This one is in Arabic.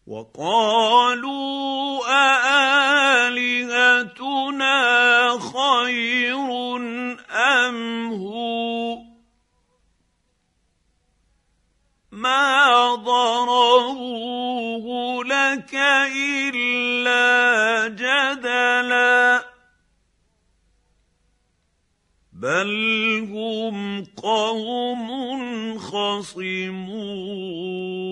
وقالوا أآلهتنا خير أم هو ما ضربوه لك إلا جدلا بل هم قوم خصمون.